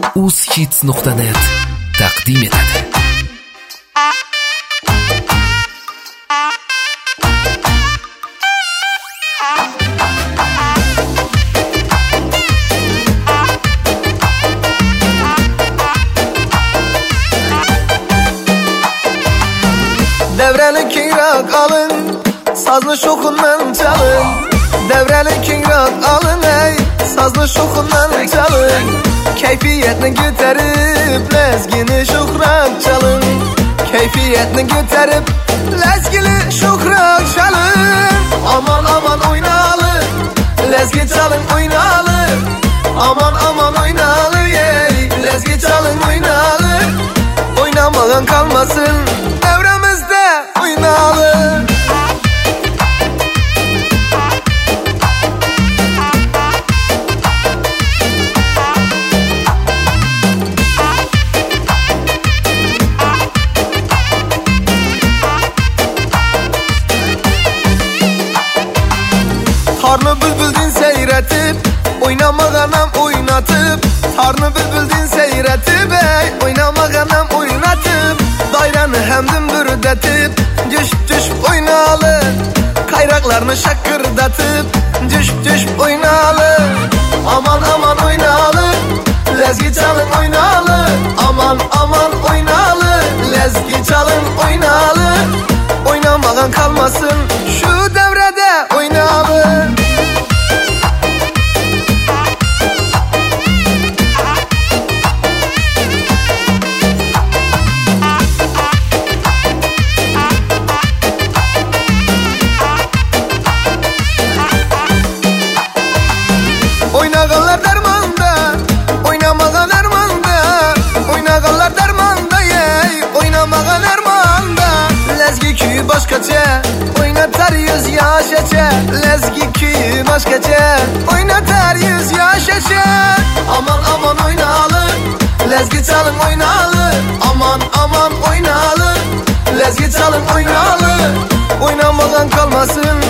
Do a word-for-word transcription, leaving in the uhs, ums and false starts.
uzhits nuqta net taqdim etadi. Devreli kingrak alın, sazlı şokundan çalın. Devreli kingrak alın ey, sazlı şokundan çalın. Keyfiyetini götürüp lezgini şukrak çalın. Keyfiyetini götürüp lezgini şukrak çalın. Aman aman oynalım, lezgi çalın oynalım. Aman aman oynalım ey, lezgi çalın oynalım. Oynamadan kalmasın devremizde oynalım. Tarnı bülbüldün seyretip oynamağanam oynatıp. Tarnı bülbüldün seyretip ey oynamağanam oynatıp. Dayranı hemdim bürdetip düşüp düşüp oynalım. Kayraklarını şakırdatıp düşüp düşüp oynalım. Aman aman oynalım, lezgi çalın oynalım. Aman aman oynalım, lezgi çalın oynalım. Oynamağan kalmasın şu devrede oynalım. Oynağanlar dermanda, oynamağan ermanda. Oynağanlar dermanda yey, oynamağan ermanda. Lezgi köyü başkaça, oynatar yüz yaş eçe. Lezgi köyü başkaça, oynatar yüz yaş eçe. Aman aman oynalım, lezgi çalın oynalım. Aman aman oynalım, lezgi çalın oynalım. Oynamağan kalmasın